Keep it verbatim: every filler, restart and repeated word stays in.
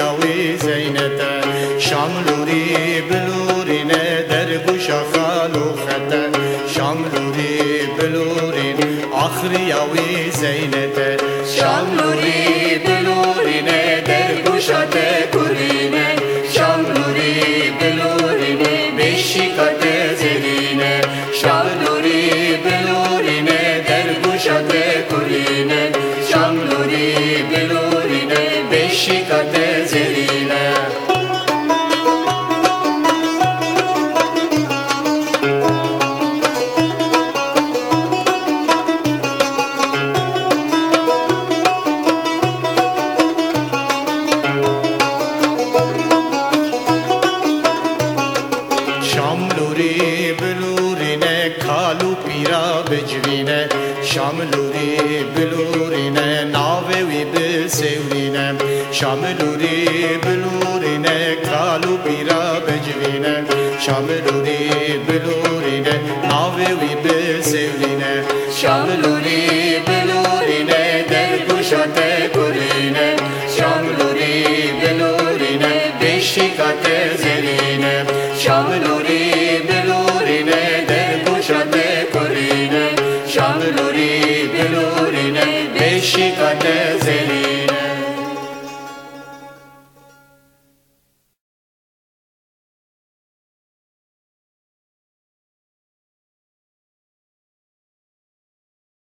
آخریاوی زینته شاملوری بلورینه در گوشا خالو خطه شاملوری بلورین آخریاوی زینته شاملوری بلورینه در گوشا تکورینه شاملوری بلورینه بشیکت زرینه شاملوری بلورینه در گوشا تکورینه شاملوری بلورینه بشیکت زرینه شاملوری بلورینه کالو پیرا بجوینه شاملوری بلورینه ناوی بسیورینه شاملوری بلورینه کالو پیرا بجوینه شاملوری بلورینه ناوی بسیورینه شاملوری بلورینه در گوشا تکورینه شاملوری بلورینه بشیکت زرینه شاملوری بلورینه در گوشا تکورینه شاملوری بلورینه بشیکت زرینه